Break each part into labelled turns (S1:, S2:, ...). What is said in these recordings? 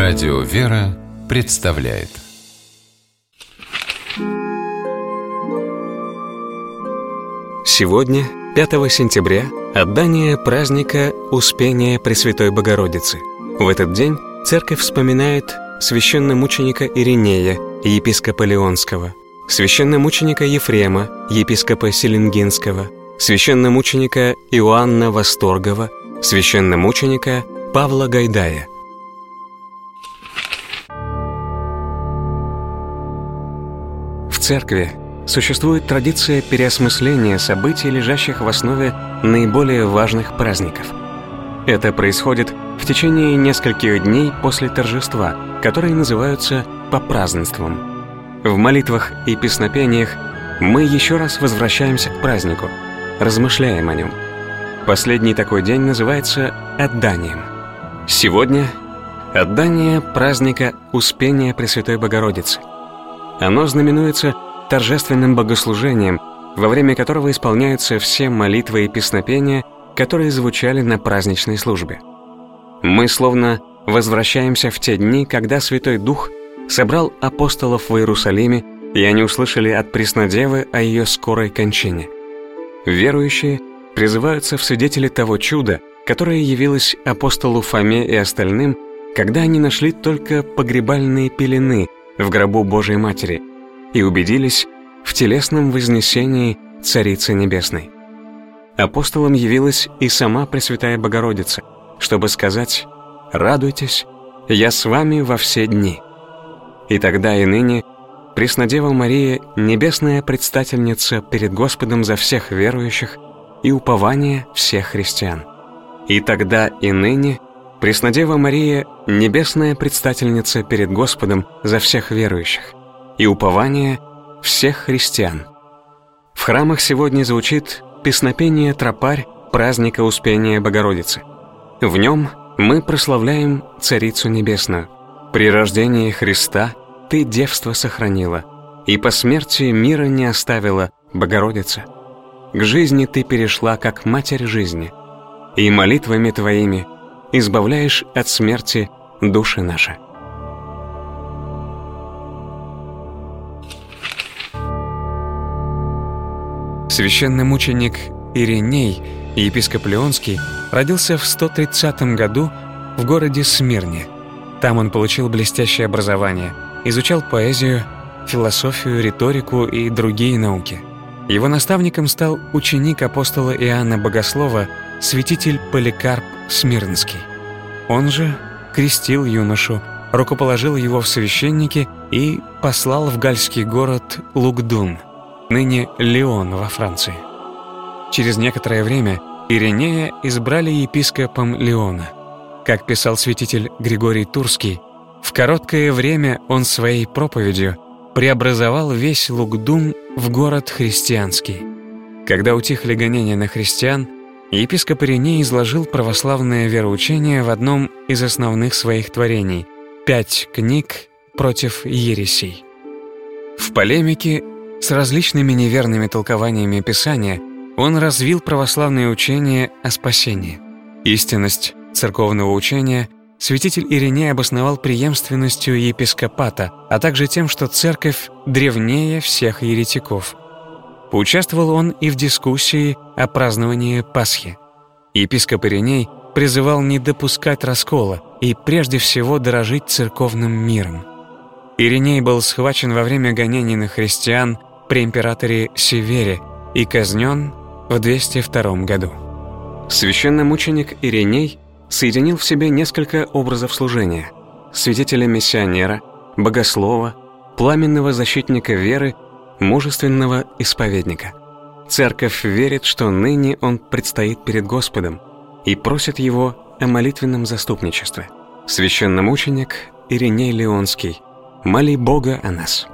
S1: Радио «Вера» представляет.
S2: Сегодня, 5 сентября, отдание праздника Успения Пресвятой Богородицы. В этот день Церковь вспоминает священномученика Иринея, епископа Лионского, священномученика Ефрема, епископа Селенгинского, священномученика Иоанна Восторгова, священномученика Павла Гайдая. В Церкви существует традиция переосмысления событий, лежащих в основе наиболее важных праздников. Это происходит в течение нескольких дней после торжества, которые называются попразднеством. В молитвах и песнопениях мы еще раз возвращаемся к празднику, размышляем о нем. Последний такой день называется отданием. Сегодня отдание праздника Успения Пресвятой Богородицы. Оно знаменуется торжественным богослужением, во время которого исполняются все молитвы и песнопения, которые звучали на праздничной службе. Мы словно возвращаемся в те дни, когда Святой Дух собрал апостолов в Иерусалиме, и они услышали от Преснодевы о ее скорой кончине. Верующие призываются в свидетели того чуда, которое явилось апостолу Фоме и остальным, когда они нашли только погребальные пелены в гробу Божией Матери и убедились в телесном вознесении Царицы Небесной. Апостолам явилась и сама Пресвятая Богородица, чтобы сказать: «Радуйтесь, я с вами во все дни». И тогда и ныне Преснодева Мария — небесная предстательница перед Господом за всех верующих и упование всех христиан. И тогда и ныне Преснодева Мария — небесная предстательница перед Господом за всех верующих и упование всех христиан. В храмах сегодня звучит песнопение тропарь праздника Успения Богородицы. В нем мы прославляем Царицу Небесную. При рождении Христа Ты девство сохранила, и по смерти мира не оставила, Богородица. К жизни Ты перешла, как Матерь жизни, и молитвами Твоими избавляешь от смерти души наши. Священномученик Ириней, епископ Лионский, родился в 130 году в городе Смирне. Там он получил блестящее образование, изучал поэзию, философию, риторику и другие науки. Его наставником стал ученик апостола Иоанна Богослова, святитель Поликарп Смирнский. Он же крестил юношу, рукоположил его в священники и послал в гальский город Лугдун, ныне Лион во Франции. Через некоторое время Иринея избрали епископом Лиона. Как писал святитель Григорий Турский, в короткое время он своей проповедью преобразовал весь Лугдун в город христианский. Когда утихли гонения на христиан, епископ Ириней изложил православное вероучение в одном из основных своих творений — 5 книг против ересей. В полемике с различными неверными толкованиями Писания он развил православное учение о спасении. Истинность церковного учения святитель Ириней обосновал преемственностью епископата, а также тем, что церковь древнее всех еретиков. Поучаствовал он и в дискуссии о праздновании Пасхи. Епископ Ириней призывал не допускать раскола и прежде всего дорожить церковным миром. Ириней был схвачен во время гонений на христиан при императоре Севере и казнен в 202 году. Священномученик Ириней соединил в себе несколько образов служения: святителя-миссионера, богослова, пламенного защитника веры, мужественного исповедника. Церковь верит, что ныне он предстоит перед Господом и просит его о молитвенном заступничестве. Священномученик Ириней Лионский, моли Бога о нас.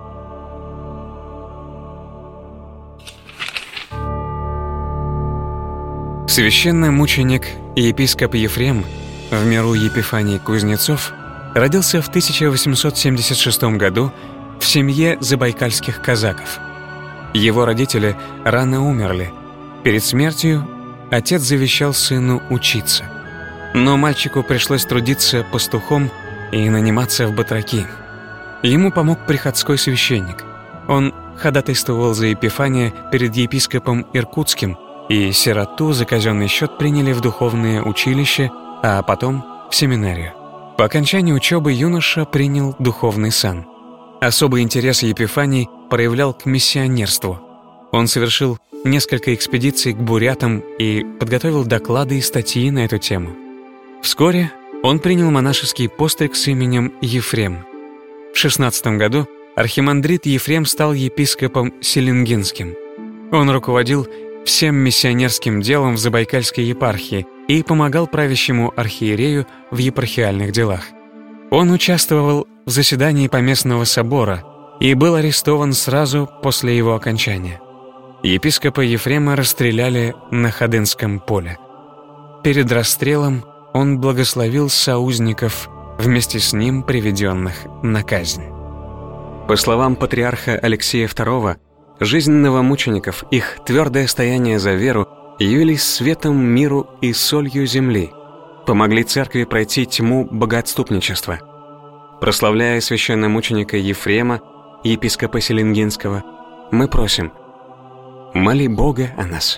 S2: Священномученик и епископ Ефрем, в миру Епифаний Кузнецов, родился в 1876 году в семье забайкальских казаков. Его родители рано умерли. Перед смертью отец завещал сыну учиться. Но мальчику пришлось трудиться пастухом и наниматься в батраки. Ему помог приходской священник. Он ходатайствовал за Епифания перед епископом Иркутским, и сироту за казенный счет приняли в духовное училище, а потом в семинарию. По окончании учебы юноша принял духовный сан. Особый интерес Епифаний проявлял к миссионерству. Он совершил несколько экспедиций к бурятам и подготовил доклады и статьи на эту тему. Вскоре он принял монашеский постриг с именем Ефрем. В 16 году архимандрит Ефрем стал епископом Селенгинским. Он руководил всем миссионерским делом в Забайкальской епархии и помогал правящему архиерею в епархиальных делах. Он участвовал в заседании Поместного собора и был арестован сразу после его окончания. Епископа Ефрема расстреляли на Ходынском поле. Перед расстрелом он благословил соузников, вместе с ним приведенных на казнь. По словам патриарха Алексея II, жизнь новомучеников, их твердое стояние за веру явились светом миру и солью земли, помогли церкви пройти тьму богоотступничества. Прославляя священномученика Ефрема, епископа Селенгинского, мы просим: моли Бога о нас.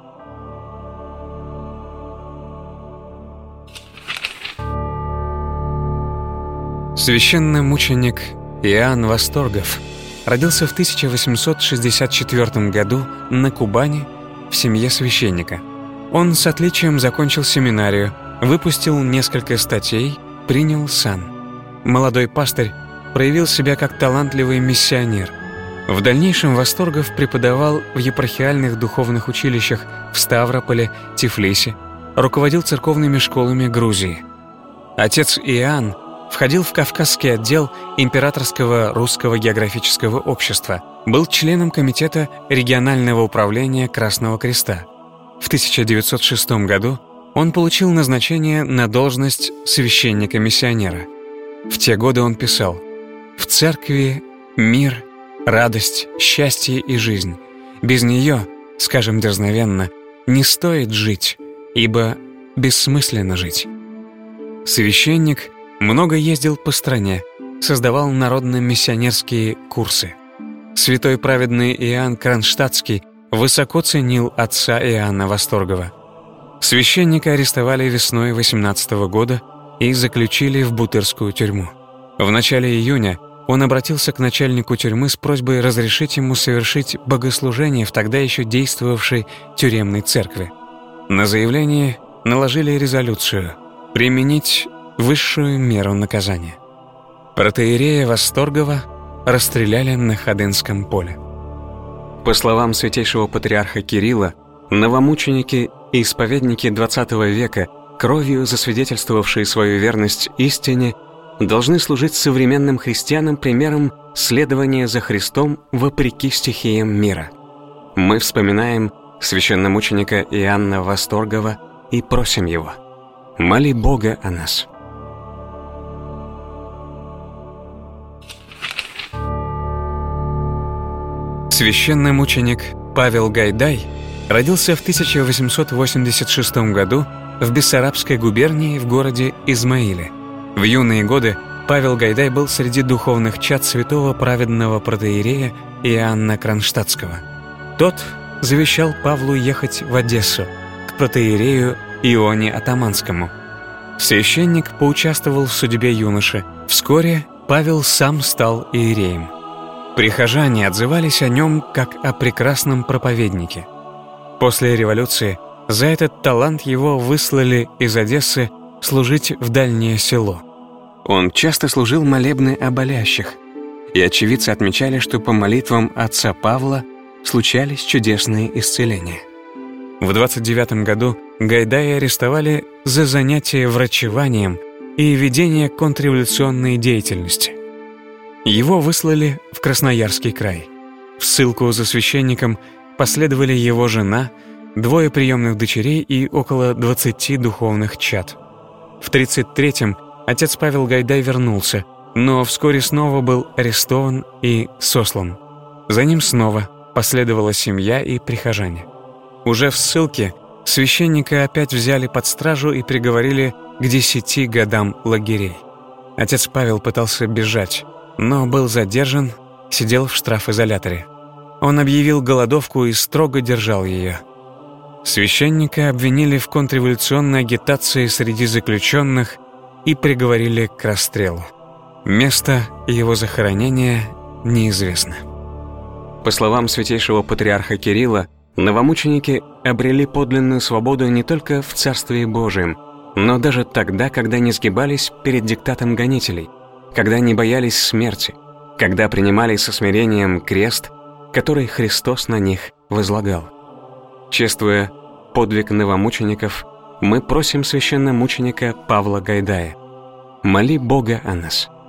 S2: Священномученик Иоанн Восторгов родился в 1864 году на Кубани в семье священника. Он с отличием закончил семинарию, выпустил несколько статей, принял сан. Молодой пастырь проявил себя как талантливый миссионер. В дальнейшем Восторгов преподавал в епархиальных духовных училищах в Ставрополе, Тифлисе, руководил церковными школами Грузии. Отец Иоанн входил в Кавказский отдел Императорского русского географического общества, был членом комитета регионального управления Красного Креста. В 1906 году он получил назначение на должность священника-миссионера. В те годы он писал: «В церкви мир, радость, счастье и жизнь. Без нее, скажем дерзновенно, не стоит жить, ибо бессмысленно жить». Священник много ездил по стране, создавал народно-миссионерские курсы. Святой праведный Иоанн Кронштадтский высоко ценил отца Иоанна Восторгова. Священника арестовали весной 18 года и заключили в Бутырскую тюрьму. В начале июня он обратился к начальнику тюрьмы с просьбой разрешить ему совершить богослужение в тогда еще действовавшей тюремной церкви. На заявление наложили резолюцию применить высшую меру наказания. Протоиерея Восторгова расстреляли на Ходынском поле. По словам святейшего патриарха Кирилла, новомученики и исповедники XX века, кровью засвидетельствовавшие свою верность истине, должны служить современным христианам примером следования за Христом вопреки стихиям мира. Мы вспоминаем священномученика Иоанна Восторгова и просим его: моли Бога о нас. Священномученик Павел Гайдай родился в 1886 году в Бессарабской губернии в городе Измаиле. В юные годы Павел Гайдай был среди духовных чад святого праведного протоиерея Иоанна Кронштадтского. Тот завещал Павлу ехать в Одессу, к протоиерею Ионе Атаманскому. Священник поучаствовал в судьбе юноши. Вскоре Павел сам стал иереем. Прихожане отзывались о нем как о прекрасном проповеднике. После революции за этот талант его выслали из Одессы служить в дальнее село. Он часто служил молебны о болящих, и очевидцы отмечали, что по молитвам отца Павла случались чудесные исцеления. В 29 году Гайдая арестовали за занятие врачеванием и ведение контрреволюционной деятельности. Его выслали в Красноярский край. В ссылку за священником последовали его жена, 2 приемных дочерей и около 20 духовных чад. В 1933-м отец Павел Гайдай вернулся, но вскоре снова был арестован и сослан. За ним снова последовала семья и прихожане. Уже в ссылке священника опять взяли под стражу и приговорили к 10 годам лагерей. Отец Павел пытался бежать, но был задержан, сидел в штрафизоляторе. Он объявил голодовку и строго держал ее. Священника обвинили в контрреволюционной агитации среди заключенных и приговорили к расстрелу. Место его захоронения неизвестно. По словам святейшего патриарха Кирилла, новомученики обрели подлинную свободу не только в Царстве Божием, но даже тогда, когда не сгибались перед диктатом гонителей, когда не боялись смерти, когда принимали со смирением крест, который Христос на них возлагал. Чествуя подвиг новомучеников, мы просим священномученика Павла Гайдая: «Моли Бога о нас».